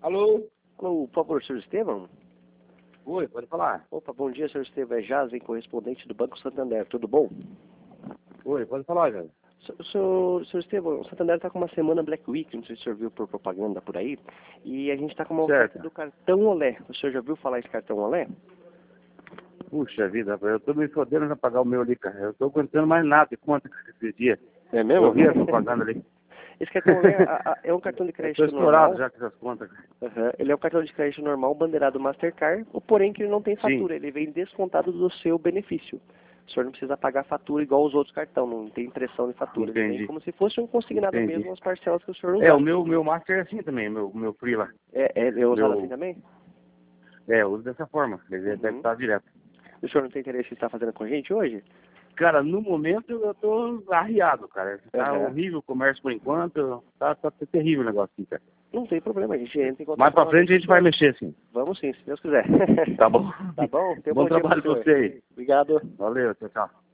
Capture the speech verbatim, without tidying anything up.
Alô? Alô, por favor, senhor Estevam? Oi, pode falar. Opa, bom dia, senhor Estevam. É Jazen, correspondente do Banco Santander. Tudo bom? Oi, pode falar, velho. Senhor, senhor Estevam, o Santander está com uma semana Black Week, não sei se o senhor viu por propaganda por aí, e a gente está com uma oferta Certo. do cartão Olé. O senhor já viu falar esse cartão Olé? Puxa vida, rapaz, eu tô me fodendo pra pagar o meu ali, cara. Eu tô aguentando mais nada de conta que esse dia. É mesmo? Eu vi a propaganda ali. Esse cartão Olé a- a- é um cartão de Eu crédito tô estourado normal. já com essas contas. Aham. Ele é um cartão de crédito normal, bandeirado Mastercard, porém que ele não tem Sim. fatura, ele vem descontado do seu benefício. O senhor não precisa pagar fatura igual os outros cartões, não tem impressão de fatura. Ele vem Entendi. como se fosse um consignado Entendi. mesmo, as parcelas que o senhor usar. É, o meu, meu master é assim também, meu, meu free lá. É, é, é usado assim Meu, também? é, eu uso dessa forma. Ele Uhum. deve estar direto. O senhor não tem interesse em estar fazendo com a gente hoje? Cara, no momento eu tô arriado, cara. Tá Aham. horrível o comércio por enquanto. Tá, tá terrível o negócio aqui, cara. Não tem problema, a gente entra em contato. Mais pra frente a gente vai mexer, sim. Vamos sim, se Deus quiser. Tá bom. Tá bom? Tenha um Bom bom dia trabalho pro pra senhor. você aí. Obrigado. Valeu, tchau, tchau.